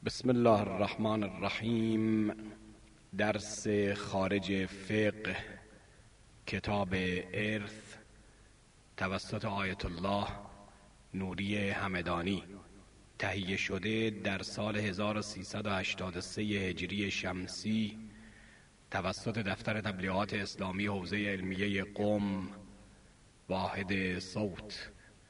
بسم الله الرحمن الرحیم. درس خارج فقه کتاب ارث توسط آیت الله نوری همدانی، تهیه شده در سال 1383 هجری شمسی توسط دفتر تبلیغات اسلامی حوزه علمیه قم، واحد صوت.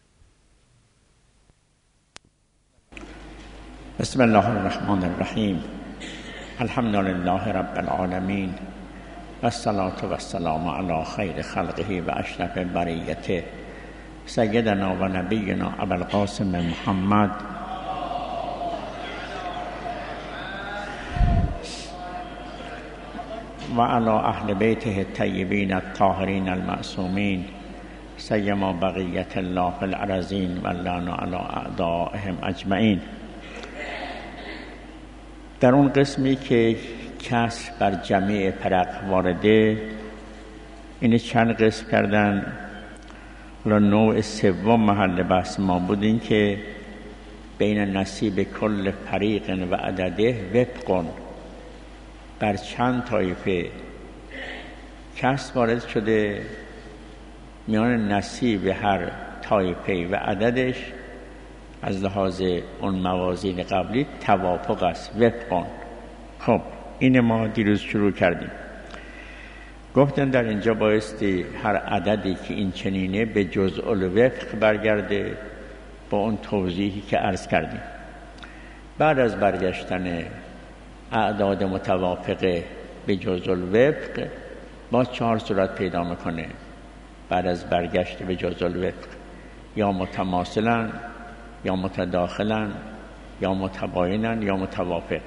بسم الله الرحمن الرحیم. الحمد لله رب العالمین و الصلاة و السلام علی خیر خلقه و اشرف بریته سیدنا و نبینا ابوالقاسم محمد و علی اهل بیته الطیبین الطاهرین المعصومین سیما بقیت الله فی الارضین و لعن علی اعدائهم اجمعین. در اون قسمی که کسر بر جمعی فرق وارده، این چند قسم کردن. نوع سوم محل بحث ما بود این که بین نصیب کل فریق و عدده وفق بر چند طایفه کسر وارد شده، میان نصیب هر طایفه و عددش از لحاظ اون موازین قبلی توافق است، وفقان. خب این ما دیروز شروع کردیم. گفتن در اینجا بایستی هر عددی که این چنینه به جزء الوفق برگرده با اون توضیحی که عرض کردیم. بعد از برگشتن اعداد متوافقه به جزء الوفق با 4 صورت پیدا میکنه. بعد از برگشت به جزء الوفق یا متماثلن، یا متداخلن، یا متباینن، یا متوافق.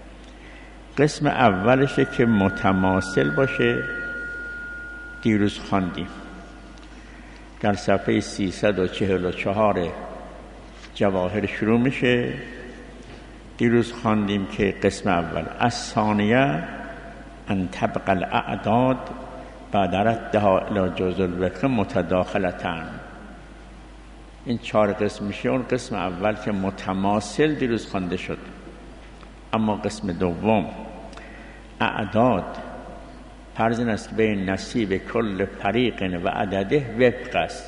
قسم اولشه که متماثل باشه دیروز خواندیم در صفحه 344 جواهر شروع میشه. دیروز خواندیم که قسم اول الثانیه ان تبقى الاعداد بعد ردها الى جزء الوفق متداخلتن. این 4 قسم میشه. اون قسم اول که متماثل دیروز خوانده شد. اما قسم دوم اعداد فرض این است که بین نصیب کل فریق و عدده وفق است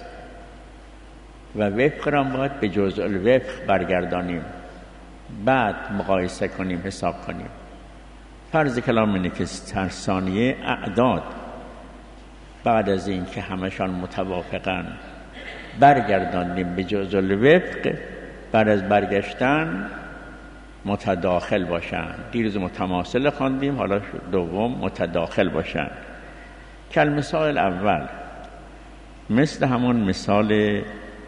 و وفق را باید به جزء الوفق برگردانیم، بعد مقایسه کنیم، حساب کنیم. فرض کلام اینه که در ثانیه اعداد بعد از این که همشان متوافقن برگرداندیم به جزء الوفق، بعد از برگشتن متداخل باشن. دیروز متماثل خواندیم، حالا دوم متداخل باشن. کالمثال اول، مثل همون مثال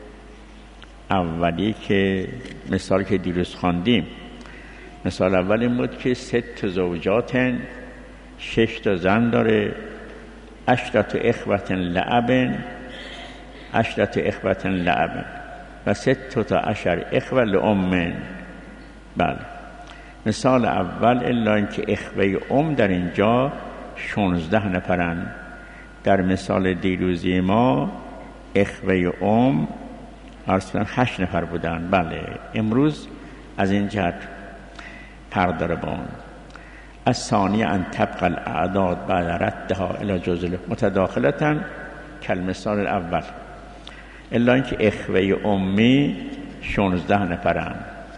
اولی که مثال که دیروز خواندیم. مثال اول این بود که 6 زوجات، 6 تا زن داره، 10 اخوة لأب، 10 اخوة لأب و 16 اخوة لأم. بله، مثال اول الا اینکه اخوه در اینجا 16 نفرن. در مثال دیروزی ما اخوه اصلا 8 نفر بودن. بله، امروز از این جهت فرق داره با اون. الثانیه ان تبقى الاعداد بعد ردها الى جزء متداخلتن کالمثال الاول الا اینکه اخوه امی 16 نفرن،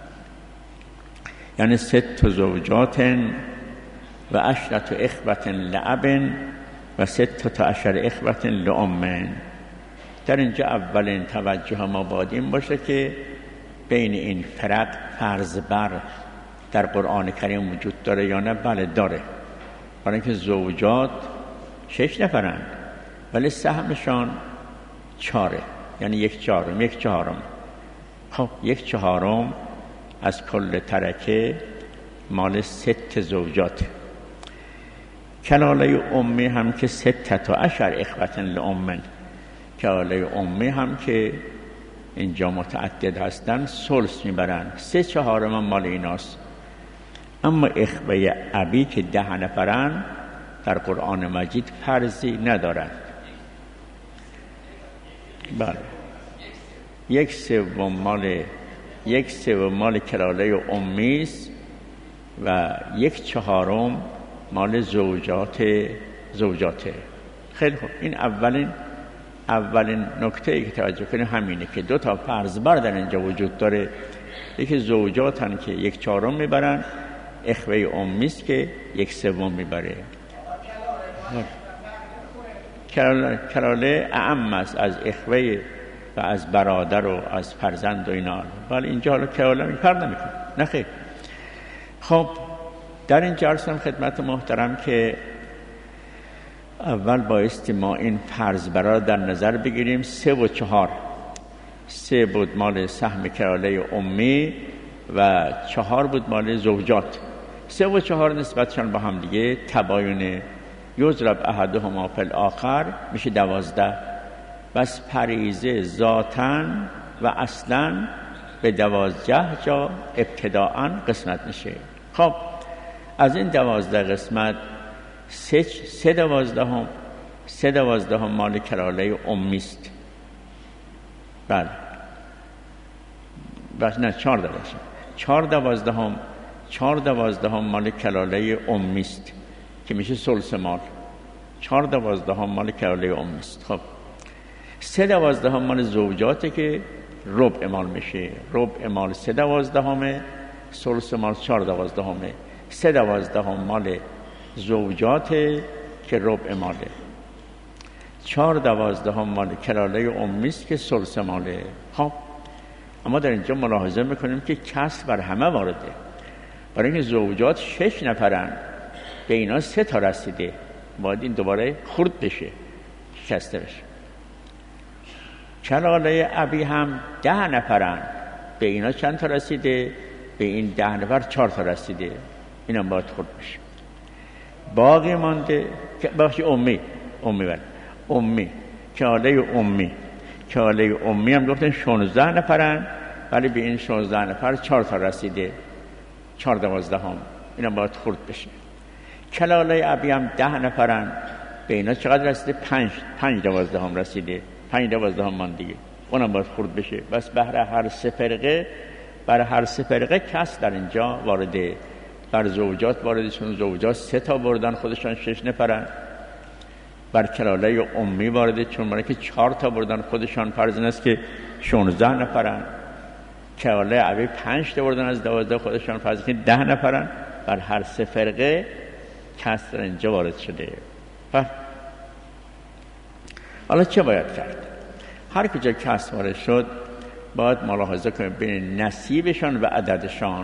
یعنی 6 زوجات و 10 اخوة لأب و 16 اخوة لأم. در اینجا اولین توجه ما باید این باشه که بین این فرق فرض بر در قرآن کریم وجود داره یا نه. بله داره، برای اینکه زوجات 6 نفرن ولی سهمشان 4، یعنی 1/4. خب 1/4 از کل ترکه مال 6 زوجات. کلاله امی هم که 16 اخوة لأم، کلاله امی هم که اینجا متعدد هستن ثلث میبرن، 3/4 مال ایناست. اما اخوه ابی که 10 نفرن در قرآن مجید فرضی ندارد. بله، 1/3 مال کلاله امیست و 1/4 مال زوجاته. خیلی خوب، این اولین نکته ای که توجه کنیم همینه که 2 تا فرض‌بر در اینجا وجود داره. یکی زوجاتن که 1/4 میبرن، اخوه امی است که 1/3 میبره. کلاله اعم است از اخوه و از برادر و از فرزند و اینا، ولی اینجا حالا کلاله فرق نمیکنه. نه خیر. خب در این جلسه خدمت محترم که اول بایستی ما این فرض برا در نظر بگیریم. 3 و 4. 3 بود مال سهم کلاله امی و 4 بود مال زوجات. 3 و 4 نسبتشان با هم دیگه تباین یضرب احدهما فی الاخر میشه 12. بس پریزه ذاتاً و اصلاً به 12 جا ابتداءً قسمت میشه. خب از این 12 قسمت 3/12 مال کلاله امی است. بله نه 4/12 مال کلاله امی است که میشه ثلث مال. 4/12 مال کلاله امی است. خب 3/12 مال زوجاته که ربع مال میشه. ربع مال 3/12، ثلث مال 4/12. 3/12 مال زوجاته که ربع ماله. 4/12 مال کلاله امی است که ثلث ماله. خب اما در اینجا ملاحظه میکنیم که کسر بر همه وارده. برای اینکه زوجات 6 نفرن، به اینا 3 تا رسیده، باید این دوباره خرد بشه، شکسته بشه. کلاله ابی هم 10 نفرن، به اینا چند تا رسیده؟ به این 10 نفر 4 تا رسیده، اینا باید خرد بشه. باقی مانده بخش امی کلاله امی هم گفتن 16 نفرن، ولی به این 16 نفر 4 تا رسیده، 4/12 اینا باید خرد بشه. کلاله ابی هم 10 نفرن، به اینا چقدر رسیده؟ 5/12 رسیده، 5/12 مان دیگه، اونم باید خرد بشه. بس برای هر سه فرقه کس در اینجا وارده. بر زوجات وارده، چون زوجات 3 تا بردن، خودشان 6 نفرن. بر کلاله امی وارده، چون برای که 4 تا بردن، خودشان فرض این است که 16 نفرن. کلاله ابی 5 تا بردن از 12، خودشان فرض که 10 نفرن. بر هر سه فرقه کس در اینجا وارد شده. حالا چه باید کرد؟ هر کجا کس وارد شد باید ملاحظه کنیم بین نصیبشان و عددشان.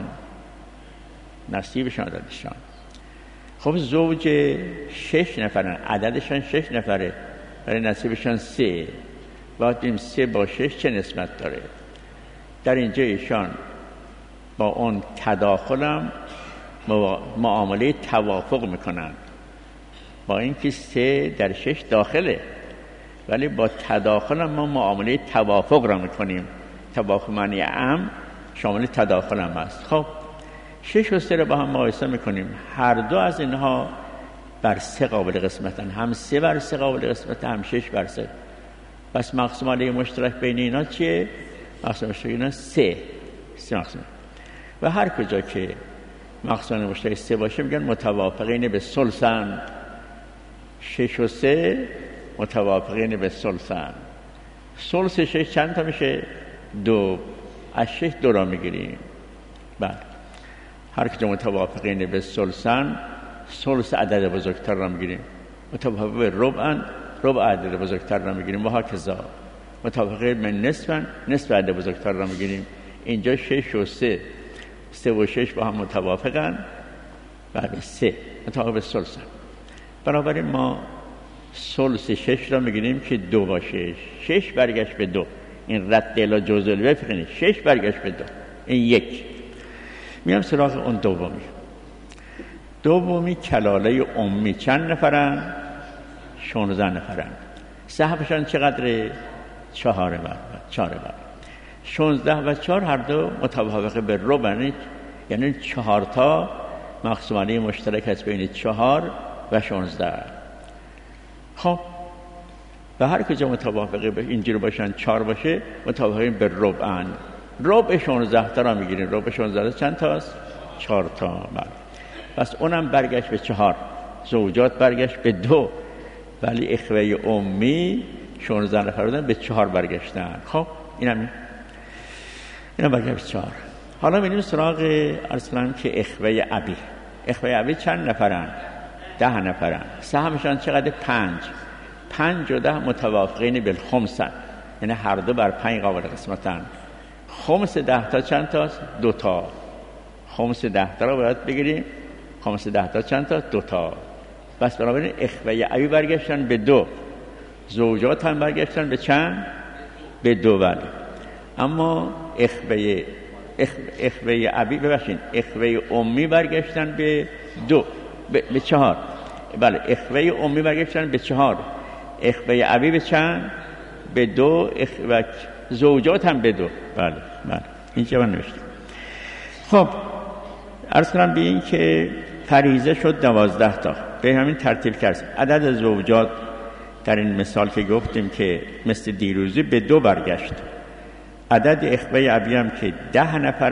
خب زوج 6 نفرن، عددشان 6 نفره، برای نصیبشان 3. باید این 3 با 6 چه نسبت داره؟ در اینجا ایشان با اون تداخلم معامله توافق میکنن، با اینکه 3 در 6 داخله، ولی با تداخلم ما معامله توافق را میکنیم. توافق معنی شامل تداخلم است. خب 6 و 3 را با هم مقایسه میکنیم، هر دو از اینها بر 3 قابل قسمتن، هم 3 بر 3 قابل قسمت، هم 6 بر 3. پس مقسوم علیه مشترک بین اینا چیه؟ مقسوم مشترک اینا 3 مقسوم. و هر کجا که مقسوم مشترک 3 باشه میگن متوافقین به ثلثن. 6 و 3 متوافقین به ثلثن. ثلث 6 چند تا میشه؟ 2. از 6 2 را میگیریم. بله، هر کجا متوافقین به ثلثن، ثلث عدد بزرگتر را میگیریم. متوافق به ربع عدد بزرگتر را میگیریم. و هکذا متوافقین به نصف عدد بزرگتر را میگیریم. اینجا 6 و 3 و 6 با هم متوافقن. بله، 3 متوافق به ثلثن. بنابراین ما ثلث 6 را میگیریم که 2 باشه. 6 برگشت به 2. این رد الی جزء الوفق، 6 برگشت به 2، این 1. میام سراغ اون دومی کلاله امی چند نفرن؟ 16 نفرن. سهمشان چقدره؟ 4 بر 16 و 4 هر دو متوافق به ربع، یعنی 4 تا مقسوم علیه مشترک هست بین 4 و 16. خب و هر کجا متوافقه به اینجوری باشن 4 باشه، متوافقین به ربعن. ربع 16 تا را میگیریم. ربع 16 چند تاست؟ 4 تا. پس اونم برگشت به 4. زوجات برگشت به 2، ولی اخوه امی 16 نفر بودن به 4 برگشتن. خب اینا برگشت به 4. حالا میریم سراغ ارسلان که اخوه ابی. اخوه ابی چند نفرن؟ 10 نفرن. سهمشان چقدر؟ 5. 5 و 10 متوافقین بالخمسن، یعنی هر دو بر 5 قابل قسمتن. خمس 10 تا چند تاست؟ 2 تا. خمس 10 تا رو باید بگیریم. خمس 10 تا چند تا؟ 2 تا. بس بنابراین اخوه ابی برگشتن به 2. زوجات هم برگشتن به چند؟ به 2. بله. اما اخوه ابی ببخشید اخوه امی برگشتن به 2 به 4. بله اخوه امی برگشتن به 4. اخوه ابی به چند؟ به 2. اخوه زوجات هم به 2. بله اینجا من نوشتم. خب عرض کنم به این که فریضه شد 12 تا، به همین ترتیب کرد. عدد زوجات در این مثال که گفتیم که مثل دیروزی به 2 برگشت. عدد اخوه ابی هم که 10 نفر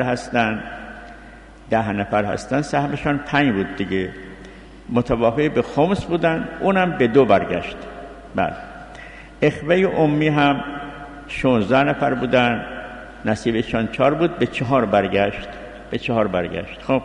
هستن سهمشان 5 بود دیگه، متوافق به خمس بودن، اونم به 2 برگشت. بله. اخوه امی هم 16 نفر بودن، نصیبشان 4 بود، به 4 برگشت. خب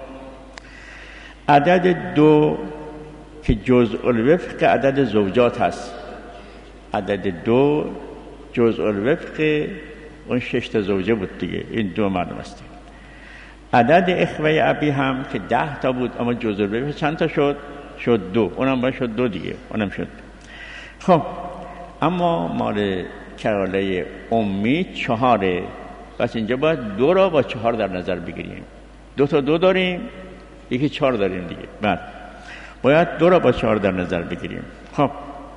عدد 2 که جزء الوفق عدد زوجات هست. عدد 2 جزء الوفق اون 6 تا زوجه بود دیگه، این 2 معلوم است. عدد اخوه ابی هم که 10 تا بود، اما جزء الوفق چند تا شد؟ 2. اونم باید شد 2 دیگه، اونم شد. خب اما مال کراله امی 4. پس اینجا باید 2 را با 4 در نظر بگیریم. 2 تا 2 داریم، یکی 4 داریم دیگه. بعد باید 2 را با 4 در نظر بگیریم. خب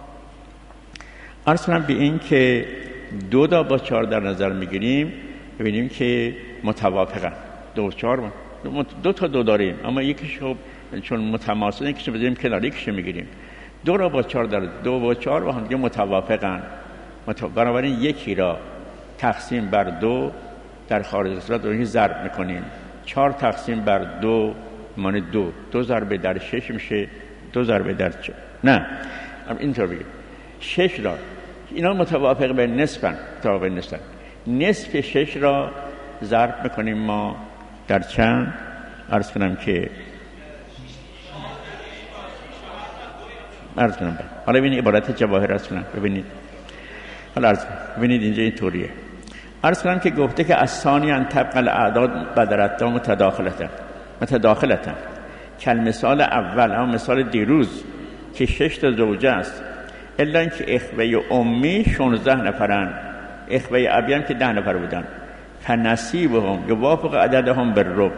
عرض کنم به این که 2 تا با 4 در نظر میگیریم، ببینیم که متوافقن. 2 و 4 2 تا 2 داریم، اما یکیشو چون متماثل یکیشو بذاریم کنار، یکیشو میگیریم. 2 را با 4 در 2 و 4 با هم دیگه متوافقن. بنابراین یکی را تقسیم بر 2 در خارج صورت رو ضرب میکنیم. 4 تقسیم بر 2 معنی 2. 2 ضرب در 6 میشه 2 ضرب در 4. نه اینطور بگیم 6 را، اینا متوافق به نصفن. نصف 6 را ضرب میکنیم ما در چند؟ عرض کنم که حالا ببینید عبارت جواهر عرض کنم. ببینید اینجا این طوریه. عرض کنم که گفته که از ثانیان طبق الاعداد بدرتا متداخلتن کالمثال اول، اما مثال دیروز که 6 تا زوجه است، الا اینکه اخوه امی 16 نفرن، اخوه ابی هم که 10 نفر بودن. فنصیبهم یوافق عددهم بالربع.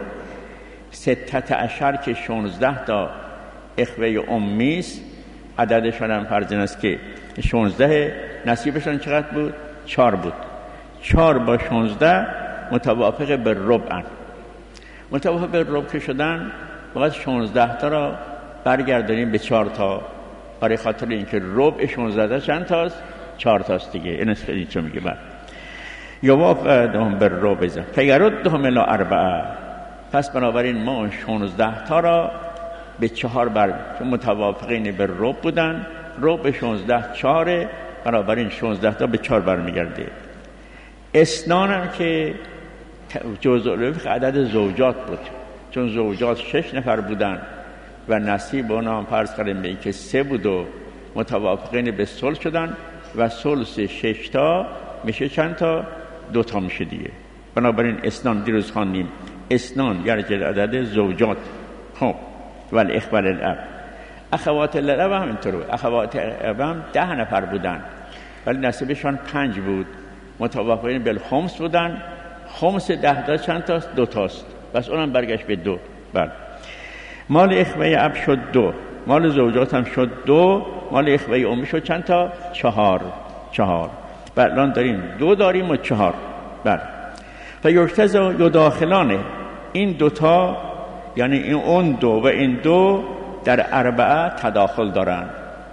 16 که 16 تا اخوه امی است، عددشان هم فرض است که 16، نصیبشان چقدر بود؟ 4 بود. 4 با 16 متوافق به ربعن. متوافق به ربع که شدن باید 16 تا را برگردانیم به 4 تا، برای خاطر اینکه ربع 16 تا چند تاست؟ 4 تاست دیگه. این است که چون میگه بعد یوافق عددهم بالربع فیردهم الی 4. پس بنابراین ما 16 تا را به 4 چون متوافقین به ربع بودن، ربع 16 4، بنابراین 16 تا به 4 برمیگرده. اثنان هم که جزء الوفق عدد زوجات بود، چون زوجات 6 نفر بودن و نصیب اونا هم فرض کردیم به این که 3 بود و متوافقین به ثلث شدن و ثلث 6 تا میشه چند تا؟ 2 تا میشه دیگه. بنابراین اثنان دیروز خواندیم، اثنان یعنی عدد زوجات. خب ولی اخوال الاب، اخوات الاب هم اینطور. اخوات الاب هم 10 نفر بودن ولی نصیبشان 5 بود، متوافقین بالخمس بودن. خمس 10 تا چند تاست؟ 2 تاست. بس اونم برگشت به 2. بله. مال اخوه اب شد 2، مال زوجات هم شد 2، مال اخوه امی شد چند تا؟ 4. بله الان داریم 2 داریم و 4. بله. و یجتزا یداخلانه، این 2 تا یعنی این اون 2 و این 2 در 4 تداخل دارن.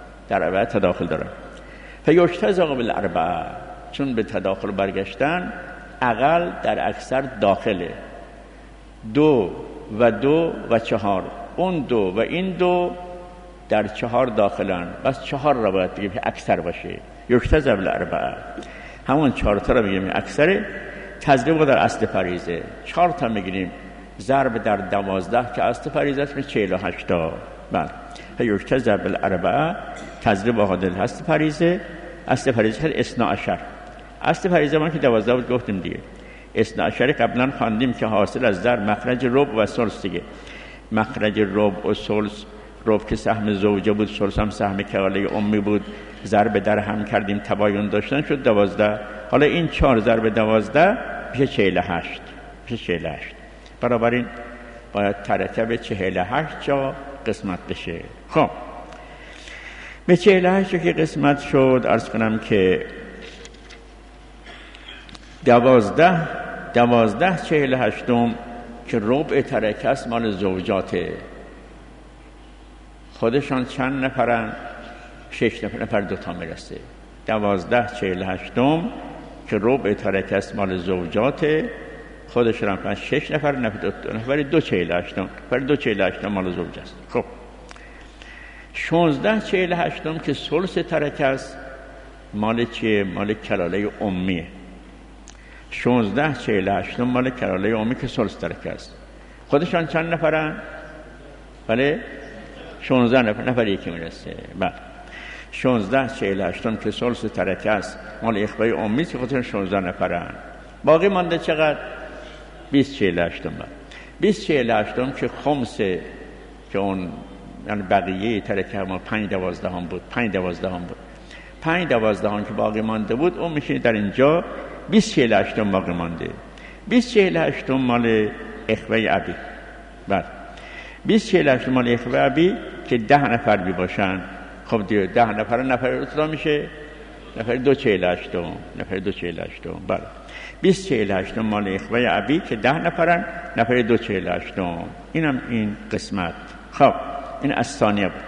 فیجتزا بالاربعه، چون به تداخل برگشتن اقل در اکثر داخله. 2 و 2 و 4 اون دو و این دو در 4 داخلن، بس 4 را باید بگیم که اکثر باشه. یکتزب الاربعه، همون 4 تا را بگیم اکثره. تضریب در اصل فریضه 4 تا میگیریم ضرب در 12 که اصل فریضه است به 48 تا. بله، یکتزب الاربعه تضریب عادل اصل فریضه. اصل فریضه 12. اصل فریضه ما که 12 بود گفتیم دیگه. 12 قبلا خواندیم که حاصل از ضرب مخرج ربع و ثلث دیگه. مخرج ربع و ثلث، ربع که سهم زوجه بود، ثلث هم سهم کلاله امی بود، ضرب در هم کردیم تباین داشتن شد 12. حالا این 4 ضرب 12 میشه 48. میشه 48. بنابراین باید ترکه به 48 جا قسمت بشه. خب به 48 که قسمت شد، عرض کنم که 12 48 که ربع ترکه است مال زوجاته. خودشان چند نفرن؟ 6 نفر 2 تا میرسه. 12 48 که ربع ترکه است مال زوجاته، خودشان هم 6 نفر، نفر 2 48 نفر 2 48 مال زوج است. خب 16 48 که ثلث ترکه است مال چیه؟ مال کلاله امیه. 16 48 مال کلاله امی که ثلث ترکه است. خودشان چند نفرن؟ بله 16 نفر یکی میرسه. بله 16 48 که ثلث ترکه است مال اخوه امی که خودشان 16 نفرن. باقی مانده چقدر؟ 20 48 بله 20 48 که خمسه، که اون یعنی بقیه ترکه ما 5 12 بود. 5 12 بود. 5 12 که باقی مانده بود اون میشه در اینجا 20 48 باقی مانده. 20 48 مال اخوه ابی. بله 20 48 مال اخوه ابی که 10 نفر بی باشن. خب دیگه 10 نفر اطلاع میشه نفر 2 48 نفر 2 48. بله 20 48 مال اخوه ابی که 10 نفرن، نفر 2 48. اینم این قسمت. خب این از ثانیه بود.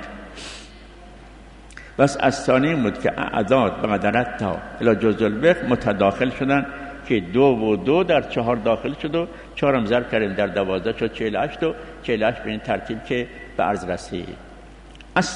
بس از ثانیه بود که اعداد بقدرت تا الی جزء الوقت متداخل شدن که 2 و 2 در 4 داخل شد و 4 هم ضرب کردیم در 12 شد 48 و 48 به این ترتیب که به عرض رسید. از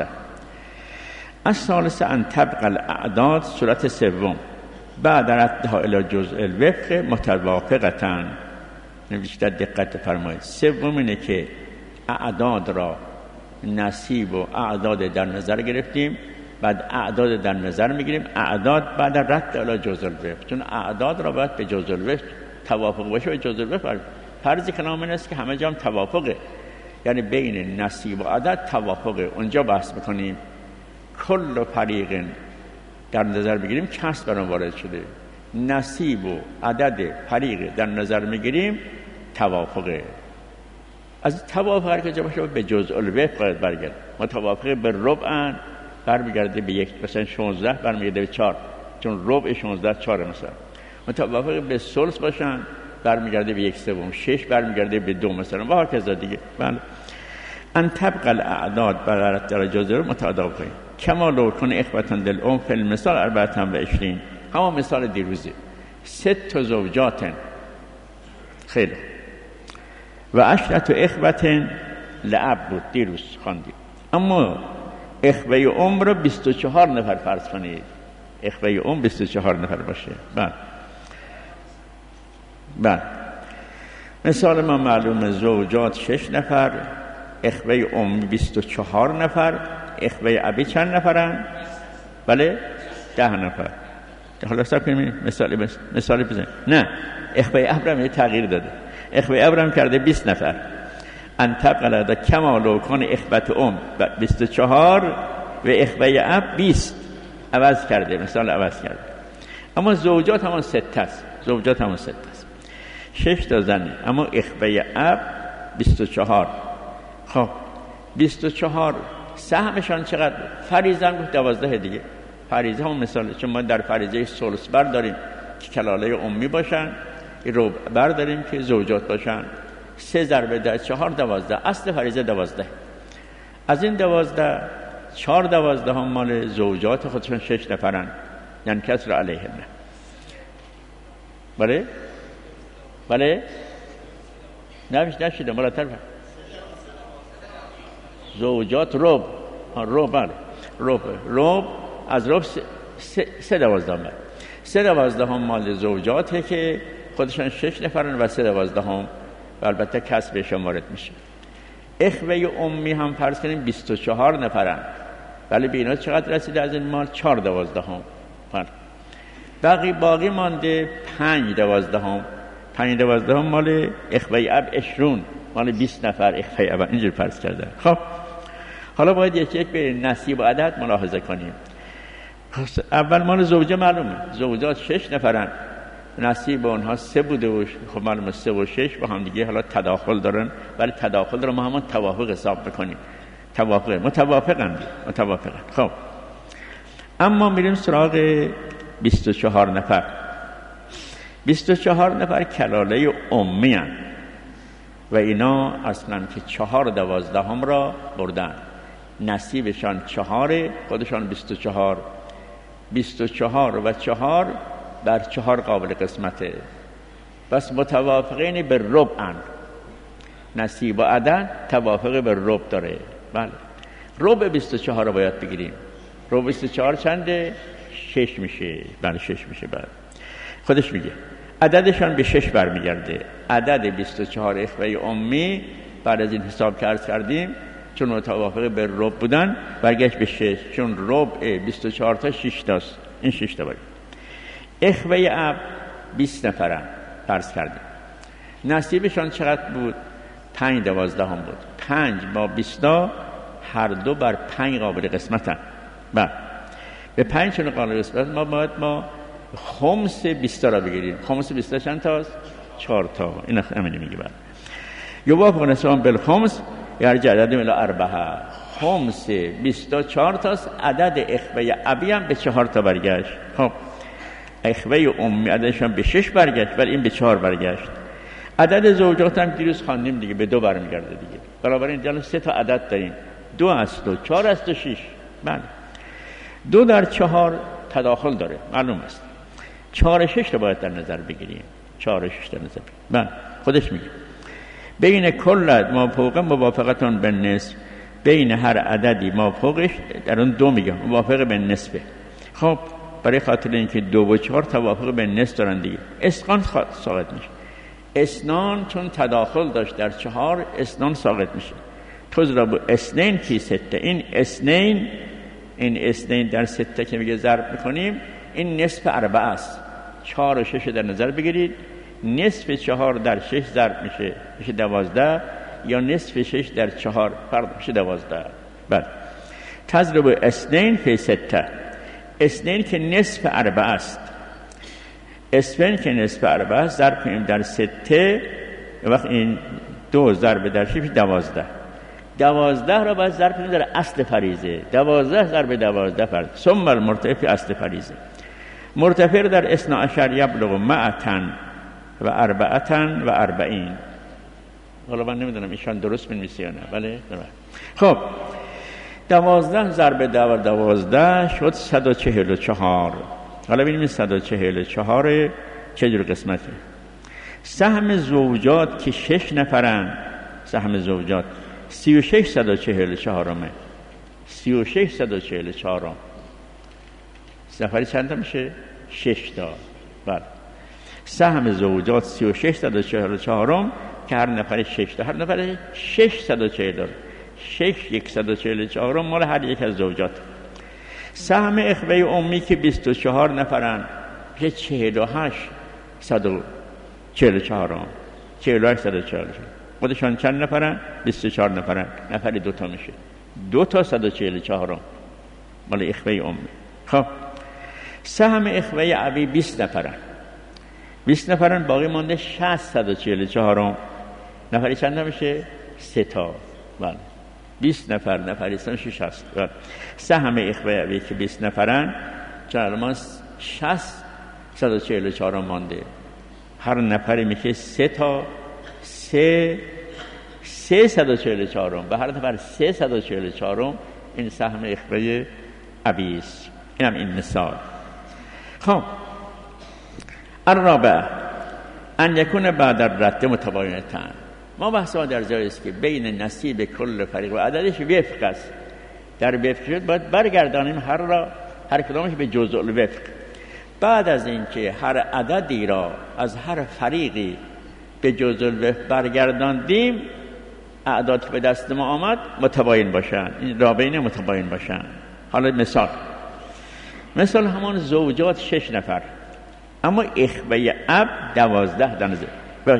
ثالثه ان طبق الاعداد صورت سوم بعد ردها الی جزء الوقت متوافقتن. بیشتر دقت فرمایید. سوم اینه که اعداد را نصیب و اعداد در نظر گرفتیم، بعد اعداد در نظر میگیریم. اعداد بعد رد الی جزء الوقت، چون اعداد را باید به جزء الوقت توافق باشه. به جزء الوقت فرض کلام این است که همه جا هم توافقه، یعنی بین نصیب و عدد توافقه. اونجا بحث میکنیم کل فریق در نظر بگیریم کسب برام وارد شده. نصیب و عدد فریق در نظر میگیریم توافقه. از توافق هر که جا باشه به جزء الوقت باید برگرد. متوافق به ربع برمیگرده به 1، مثلا 16 برمیگرده به 4، چون ربع 16 4 مثلا. متوافق به ثلث باشن برمیگرده به 1/3، 6 برمیگرده به 2 مثلا و هكذا دیگه. بله ان طبق الاعداد برای در جزء متعادل کما لو کن اخوة للام فی المثال 24. همون مثال دیروزه 6 زوجات خیلی و 10 اخوة لأب بود دیروز خواندیم. اما اخوه ام رو 24 نفر فرض کنید. اخوه ام 24 نفر باشه. بله مثال ما معلومه زوجات 6 نفر، اخوه ام 24 نفر، اخوه ابی چند نفرن؟ بله 10 نفر. حالا سب کنیم مثال بزنیم. نه اخوه ابرم یه تغییر داده. اخوه ابرم کرده 20 نفر. انتقل دا کمال و کن اخوه ام 24 و اخوه اب 20 عوض کرده، مثال عوض کرده. اما زوجات همون 6 است. زوجات همون 6 است. 6 تا زنی، اما اخوه اب 24. خب 24 سهمشان چقدر؟ فریضه هم 12 دیگه. فریضه هم مثال، چون ما در فریضه ثلث بر داریم که کلاله امی باشن، ربع بر داریم که زوجات باشن. 3 ضرب در 4 12. اصل فریضه 12. از این 12 4 12 هم مال زوجات خودشون 6 نفرن، یعنی کسر علیهن. بله نمیش نشیده مرتب زوجات ربع، ربع از ربع 3/12. 3/12 مال زوجاته که خودشان 6 نفرن و 3/12 البته کسبشون وارد میشه. اخوه امی هم فرض کنیم 24 نفرن، ولی به اینا چقدر رسیده از این مال؟ 4/12. باقی مانده 5/12. 5/12 مال اخوه اب 20، مال 20 نفر اخوه اب، اینجور فرض کرده. خب حالا باید یک به نصیب و عدد ملاحظه کنیم. اول مال زوجه معلومه، زوجات 6 نفرن، نصیب اونها 3 بوده و خب معلومه 3 و 6 با هم دیگه حالا تداخل دارن، ولی تداخل رو ما همون توافق حساب بکنیم. متوافقن. خب اما میریم سراغ 24 نفر. 24 نفر کلاله امی هن و اینا اصلا که 4/12 را بردن، نصیبشان 4، خودشان 24. 24 و 4 بر 4 قابل قسمته، بس متوافقین به ربعن. نصیب و عدد توافق به ربع داره. بله، ربع 24 رو باید بگیریم. ربع 24 چنده؟ 6 میشه. بله 6 میشه. بله خودش میگه عددشان به 6 برمیگرده. عدد 24 اخوه امی بعد از این حساب که عرض کردیم چون متوافق به ربع بودن برگشت به 6، چون ربع 24 تا 6 تاست. این 6 تا باید. اخوه اب 20 نفرن فرض کردیم. نصیبشان چقدر بود؟ 5/12 بود. 5 با 20 هر دو بر 5 قابل قسمتن. بله به 5 چون قابل قسمت ما باید خمس 20 را بگیریم. خمس 20 چند تاست؟ 4 تا. این همینی میگه. بله یوافق نسبان بالخمس یرجع عدد الی 4. خمس 24 تاست. عدد اخوه ابی هم به 4 تا برگشت. خب اخوه امی عددشان به 6 برگشت ولی این به 4 برگشت. عدد زوجات هم دیروز خواندیم دیگه، به 2 برمیگرده دیگه. بنابراین جلو 3 تا عدد داریم، 2 است و 4 است و 6. بله 2 در 4 تداخل داره معلوم است. 4 و 6 رو باید در نظر بگیریم. 4 و 6 در نظر بگیریم. بله خودش میگه بین کل موافق موافقتون به نصف، بین هر عددی موافقش در اون 2 میگه موافق به نصفه. خب برای خاطر اینکه 2 و 4 توافق به نصف دارن دیگه، اسقان ساقط میشه. اسنان چون تداخل داشت در 4 اسنان ساقط میشه. تضرب اثنین فی 6. این اثنین در 6 که میگه ضرب میکنیم، این نصف 4 است. 4 و 6 در نظر بگیرید. نصف 4 در 6 ضرب میشه 12، یا نصف 6 در 4 فرق میشه 12. بله تضرب اثنین فی 6. اثنین که نصف 4 است، اثنین که نصف 4 است ضرب کنیم در 6. وقت این 2 ضرب در 6 12. 12 را باید ضرب کنیم در اصل فریضه. 12 ضرب 12 فرض. ثم المرتفع فی اصل فریضه. مرتفع در 12 یبلغ 100 و 44. حالا من نمیدونم ایشان درست می‌نویسه یا نه. بله خب 12 ضرب 12 شد 144. حالا ببینیم 144 چه جور قسمته. سهم زوجات که 6 نفرن، سهم زوجات 36 144 36 144 نفری چند تا میشه؟ 6 تا. بله سهم زوجات 36 144 که هر نفر 6 تا، هر نفر 640 داره. 6 144 مال هر یک از زوجات. سهم اخوه امی که 24 نفرن که 48 144 48 144 خودشان چند نفرن؟ 24 نفرن. نفری 2 تا میشه 2 تا 144 مال اخوه امی. خب سهم اخوه ابی 20 نفرن 20 نفرن باقی مانده 60 144 نفری چند میشه؟ 3 تا. بله 20 نفر نفری 6 است. سهم اخوه ابی که 20 نفرن چند ما 60 144 مانده، هر نفری میشه 3 تا 344 به هر نفر 344. این سهم اخوه ابی است. اینم این مثال. خب الرابع ان یکون بعد الرد متباینتن. ما بحث ما در جایی است که بین نصیب کل فریق و عددش وفق است. در وفق شد باید برگردانیم هر کدامش به جزء الوفق. بعد از اینکه هر عددی را از هر فریقی به جزء الوفق برگرداندیم، اعداد که به دست ما آمد متباین باشن، این رابطه متباین باشن. حالا مثال همان زوجات 6 نفر، اما اخوه اب 12 در نظر،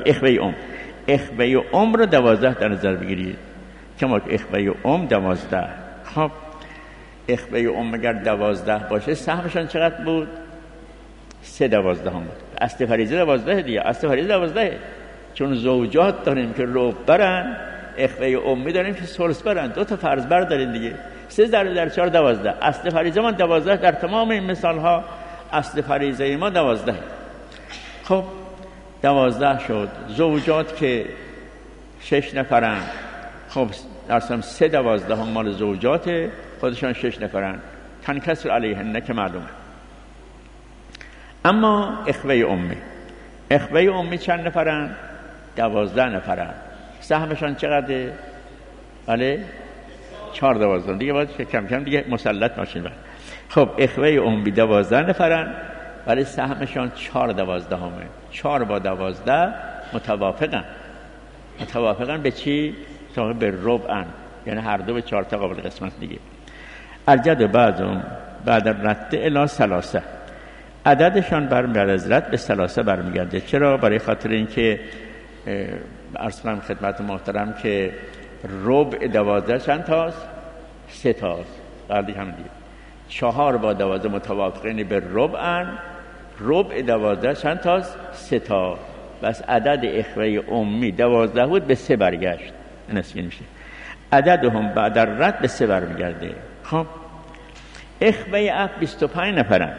اخوه ام رو 12 در نظر بگیرید که ما اخوه ام 12. خب اخوه ام اگر 12 باشه سهمشان چقدر بود؟ 3/12 بود. اصل فریضه 12 دیگه، اصل فریضه 12 چون زوجات داریم که ربع برن، اخوه امی داریم که ثلث برن، 2 تا فرض بر داریم دیگه. 3 در 4 12. اصل فریضه ما 12 در تمام این مثال ها اصل فریضه ما 12. خب 12 شد. زوجات که 6 نفرن، خب درستم 3/12 مال زوجات خودشان 6 نفرن، تنکسر علیهن که معلومه. اما اخوه امی چند نفرن؟ 12 نفرن. سهمشان چقدره؟ بله 4/12 دیگه، باید کم کم دیگه مسلط باشین. خب اخوه امی 12 نفرن ولی سهمشان 4/12. 4 با 12 متوافقن به چی؟ به ربعن، یعنی هر دو به 4 تا قابل قسمت دیگه. الجد بعد رد الی 3، عددشان برمیگرده از رد به 3 برمیگرده. چرا؟ برای خاطر اینکه عرض کنم خدمت محترم که ربع 12 چند تاست؟ 3 تاست. بعدی هم دیگه 4 با 12 متوافقین به ربعن، ربع 12 چند تاست؟ 3 تا. بس عدد اخوه امی 12 بود به 3 برگشت، نسبی میشه. عدد هم بعد رد به 3 برمیگرده. خب اخوه اب 25 نفرن،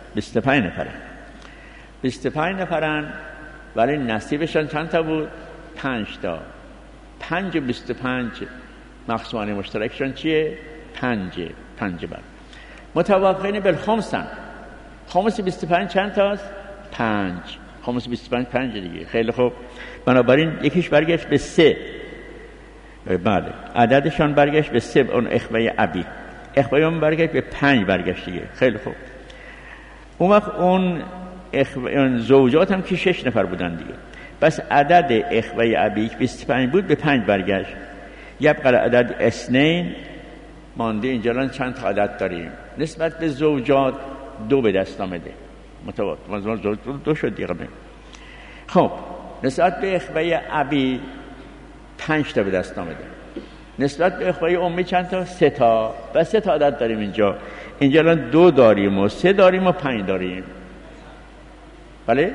25 نفرن ولی نصیبشان چند تا بود؟ 5 تا. 5 و 25 مقسومه مشترکشان چیه؟ 5 بر. متوافقین بالخمسن. خمس 25 چند تاست؟ 5. خمس 25 5 دیگه. خیلی خوب. بنابراین یکیش برگشت به 3. بله. عددشان برگشت به 3. اون اخوه ابی. اخوه اون برگشت به 5 برگشت دیگه. خیلی خوب. اون وقت اون زوجات هم که 6 نفر بودن دیگه. بس عدد اخوه ابی 25 بود به 5 برگشت. یبقى عدد اثنین مانده. اینجا چند تا عدد داریم؟ نسبت به زوجات 2 به دست آمده. متوافق زوج 2 شد دیگه. خب نسبت به اخوه ابی 5 تا به دست آمده. نسبت به اخوه امی چند تا؟ 3 تا. بس 3 تا عدد داریم اینجا الان 2 داریم و 3 داریم و 5 داریم. بله؟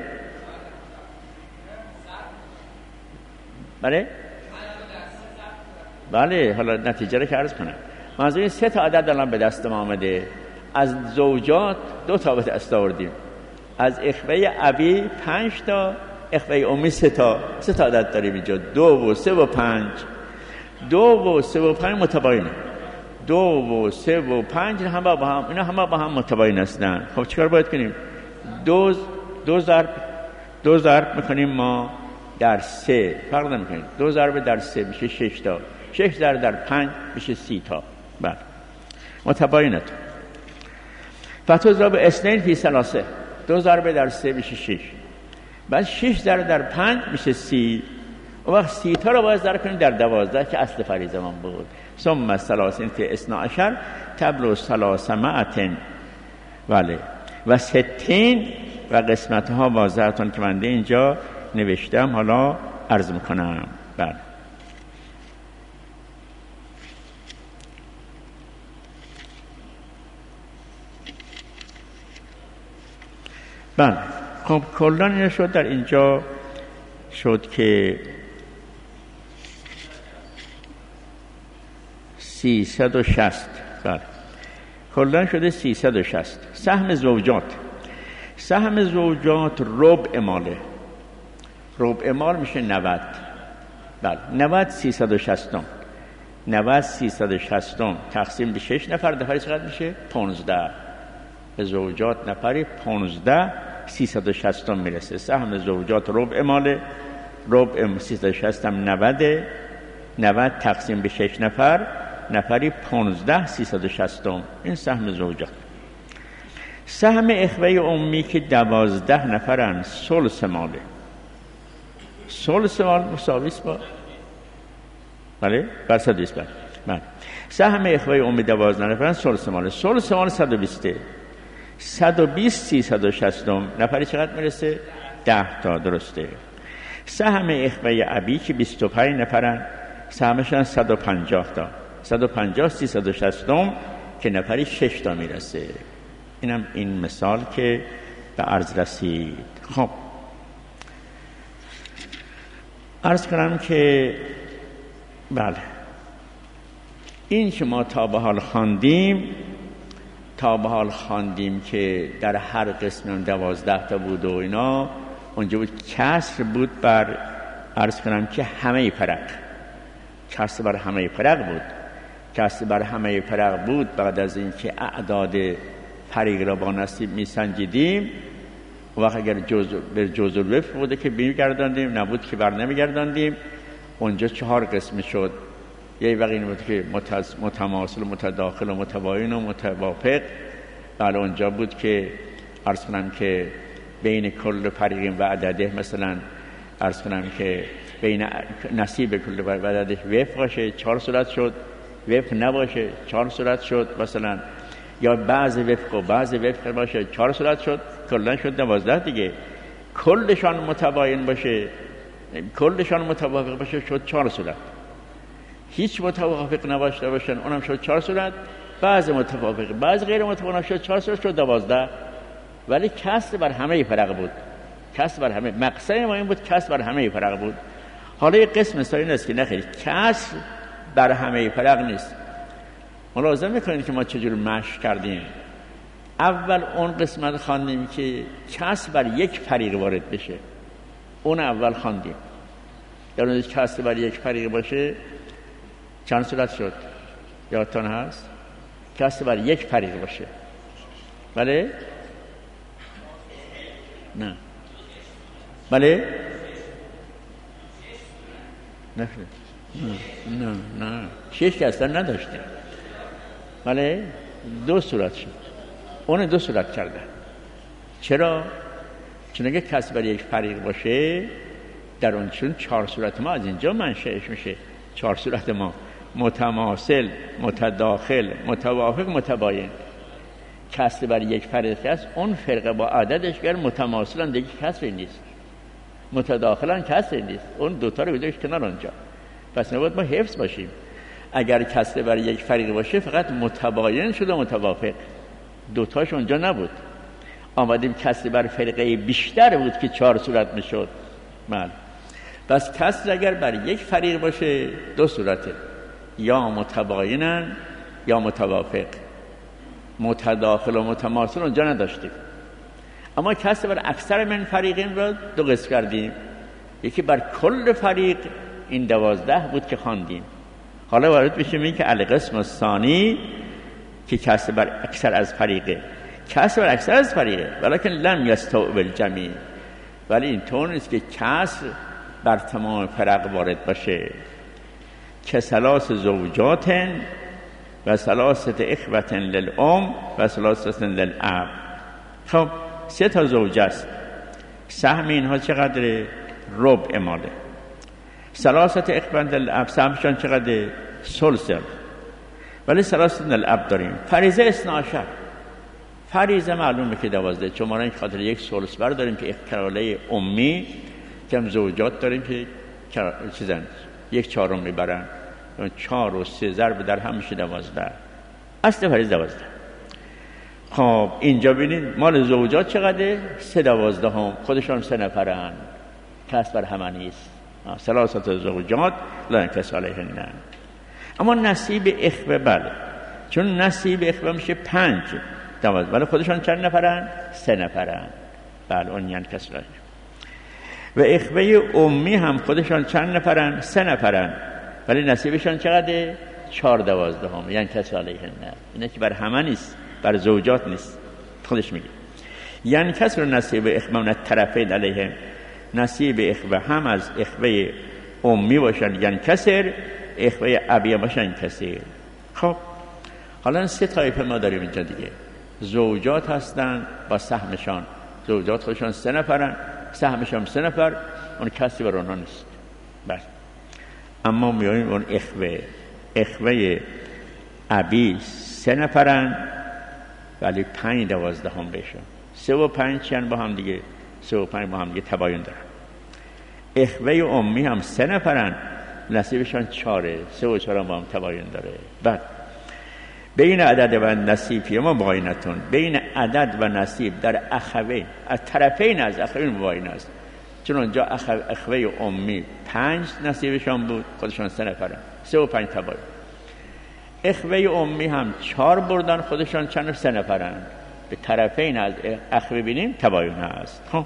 بله حالا نتیجه رو که عرض کنم. منظور 3 تا عدد الان به دست ما آمده. از زوجات 2 تا به دست آوردیم، از اخوه ابی 5 تا، اخوه امی 3 تا. 3 تا عدد داریم اینجا، 2 و 3 و 5. 2 و 3 و 5 متباینه. 2 و 3 و 5 اینا همه با هم متباین هستن. خب چیکار باید کنیم؟ 2 ضرب میکنیم ما در 3. فرق نمیکنیم. 2 ضرب در 3 میشه 6 تا. 6 ضرب در 5 میشه 30 تا. بله متباینه. فتضرب اثنین فی 3. 2 ضرب در 3 میشه 6. بعد 6 ضرب در 5 میشه 30. اون وقت 30 تا رو باید ضرب کنیم در 12 که اصل فریضه من بود. ثم 30 فی 12 تبلغ 300. بله و 60 و قسمت ها واضحتون که من اینجا نوشتم حالا عرض میکنم. بله خب کلا این شد در اینجا شد که 360. بله کلا شده 360. سهم زوجات ربع ماله. ربع مال میشه 90. بله 90 360. 90 360 تقسیم به 6 نفر دفعه چقدر میشه؟ 15. به زوجات نفری 15 360 میرسه. سهم زوجات ربع ماله ربع 360 هم 90 تقسیم به 6 نفر، نفری 15 360. این سهم زوجات. سهم اخوه امی که 12 نفرن، ثلث ماله. ثلث مال مساویست با بله بر 120. بله سهم اخوه امی 12 نفرن، ثلث ماله. ثلث مال 120. 120 360 نفری چقدر میرسه؟ 10 تا. درسته. سهم اخوه ابی که 25 نفرن، سهمشان 150 تا. 150 360 که نفری 6 تا میرسه. اینم این مثال که به عرض رسید. خب عرض کنم که بله این که ما تا به حال خواندیم که در هر قسم 12 تا بود و اینا، اونجا بود کسر بود بر عرض کنم که همه فرق، کسر بر همه فرق بود. کسر بر همه فرق بود بعد از اینکه اعداد فرق را با نصیب میسنجیدیم. وقت اگر جزء الوفق بوده که میگرداندیم، نبود که بر نمیگرداندیم. اونجا 4 قسم شد. یه وقت این بود که متماثل و متداخل و متباین و متوافق. بله اونجا بود که عرض کنم که بین کل فرقین و عدده، مثلا عرض کنم که بین نصیب کل و عدده وفق باشه، 4 صورت شد. وفق نباشه 4 صورت شد مثلا. یا بعض وفق و بعض وفق باشه 4 صورت شد. کلا شد 12 دیگه. کلشان متباین باشه، کلشان متوافق باشه شد 4 صورت. هیچ متوافق نباشته باشن اونم شد 4 صورت. بعض متوافق بعض غیر متوافق شد 4 صورت، شد 12. ولی کسر بر همه فرق بود. کسر بر همه، مقصد ما این بود کسر بر همه فرق بود. حالا یک قسم مثلا این است که نخیر کسر بر همه فرق نیست. ملاحظه میکنید که ما چجور مشق کردیم. اول اون قسمت خواندیم که کسر بر یک فریق وارد بشه، اون اول خواندیم. یعنی کسر بر یک فریق باشه چند صورت شد؟ یادتان هست؟ کسر بر یک فریق باشه. بله؟ نه. بله؟ نه 6 که اصلا نداشته. بله 2 صورت شد. اون 2 صورت کرده. چرا؟ چون اگه کسر بر یک فریق باشه در اون چون 4 صورت ما از اینجا منشأش میشه. 4 صورت ما متماثل، متداخل، متوافق، متباین. کسر بر یک فریق است، اون فرقه با عددش گر متماثلن دیگه کسری نیست، متداخلن کسری نیست. اون دوتا رو بذارش کنار اونجا. پس نباید ما حفظ باشیم. اگر کسر بر یک فریق باشه فقط متباین شد و متوافق، دوتاش اونجا نبود. آمدیم کسر بر فرقه بیشتر بود که 4 صورت میشد. بله. پس کسر اگر بر یک فریق باشه 2 صورته، یا متباینن یا متوافق. متداخل و متماثل اونجا نداشتیم. اما کسر بر اکثر من فریقین را 2 قسم کردیم. یکی بر کل فریق، این 12 بود که خواندیم. حالا وارد بشیم این که القسم الثانی که کسر بر اکثر از فریقه. کسر بر اکثر از فریقه ولکن لم یستوعب الجمیع. ولی این طور نیست که کسر بر تمام فرق وارد باشه. که 3 زوجات و 3 اخوة للام و 3 للاب. خب 3 تا زوجه است. سهم اینها چقدر؟ ربع ماله. 3 اخوة للاب سهمشان چقدر؟ ثلث. ولی 3 للاب داریم. فریضه 12. فریضه معلومه که 12، چون ما این خاطر یک ثلث بر داریم که اکراله امی، که هم زوجات داریم که چیزن 1/4 میبرن. 4 و 3 ضرب در هم میشه 12. اصل فریضه 12. خب اینجا ببینید مال زوجات چقدره؟ 3/12 هم. خودشان 3 نفرن، کسر بر همه نیست. 3 زوجات لا ينقص علیهن. اما نصیب اخوه بله، چون نصیب اخوه میشه 5 12، ولی خودشان چند نفرن؟ 3 نفرن. بله اون ينقص علیهن. و اخوه امی هم خودشان چند نفرن؟ 3 نفرن، ولی نصیبشان چقدره؟ 4/12 هم. ينقص علیهن. اینه که بر همه نیست، بر زوجات نیست. خودش میگه ينقص نصیب اخوه من الطرفین علیهم. نصیب اخوه هم از اخوه امی باشن یعنی کسر، اخوه ابی باشن کسر. خب حالا 3 طایفه ما داریم اینجا دیگه. زوجات هستن با سهمشان، زوجات خودشان 3 نفرن، سهمشان 3 نفر، اون کسی بر اونها نیست. بله. اما میاییم اون اخوه ابی 3 نفرن ولی 5 دوازدهم بهشون. 3 و 5 چند با هم دیگه؟ 3 و 5 با هم دیگه تباین دارن. اخوه امی هم 3 نفرن، نصیبشان 4، 3 و 4 با هم تباین داره. بعد بین عدد و نصیب ما مباینتون، بین عدد و نصیب در اخوه از طرفین از اخوین مباین است. چون اونجا اخوه امی 5 نصیبشان بود، خودشان 3 نفرن، 3 و 5 تباین. اخوه امی هم 4 بردن، خودشان چند 3 نفرن، به طرفین از اخوه بینیم تباین هست. خب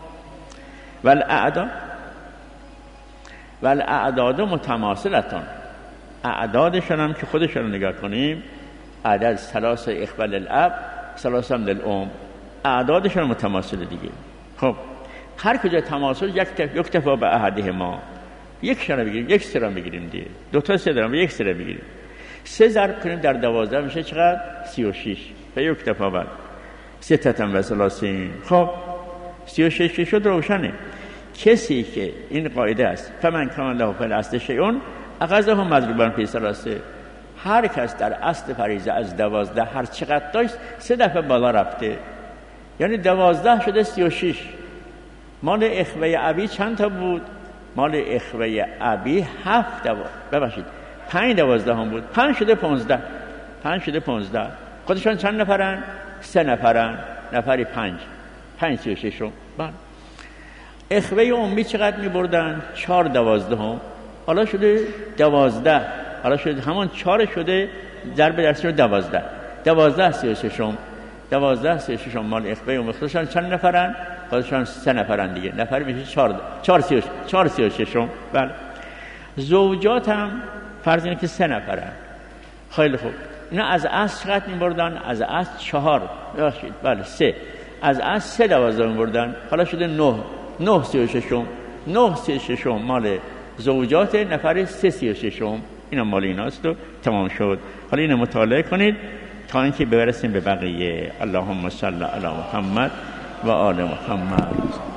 والاعداد متماثلتون، اعدادشان هم که خودشان رو نگاه کنیم، عدد 3 اخوه للاب 3 هم للام، اعدادشان متماثل دیگه. خب هر کجا تماثل یک تفا به احده ما، یک شرا بگیریم، یک سرا بگیریم دیگه، 2 تا 3 دارم یک سرا بگیریم، 3 ضرب کنیم در 12 میشه چقدر؟ 36 به یک تفا بعد 3 و 30. خب 36 شد روشنه. کسی که این قاعده است فمن کان له فی الاصل شیء اخذه مضروبا فی 3، هر کس در اصل فریضه از 12 هر چقدر داشت 3 دفعه بالا رفته، یعنی 12 شده 36. مال اخوه ابی چند تا بود؟ مال اخوه ابی 7 ببخشید 5 دوازدهم بود، 5 شده 15. 5 شده 15. خودشان چند نفرن؟ 3 نفرن، نفری 5 36 رو. بله. اخوه امی چقدر می بردن؟ 4 دوازدهم، حالا شده 12، حالا شده همون 4 شده ضرب در 12 12 36م 12 36م مال اخوه امی. خودشان چند نفرن؟ خودشان 3 نفرن دیگه، نفر میشه 4 36م. بله. زوجات هم فرض اینه که 3 نفرن. خیلی خوب، اینا از اصل چقدر می‌بردن؟ از اصل 4 باشید، بله 3، از اصل 3 دوازدهم می‌بردن، حالا شده 9 36م. 9 36م مال زوجات، نفر 3 36م، اینا مال ایناست و تمام شد. حالا اینو مطالعه کنید تا اینکه برسیم به بقیه. اللهم صل علی محمد و آل محمد.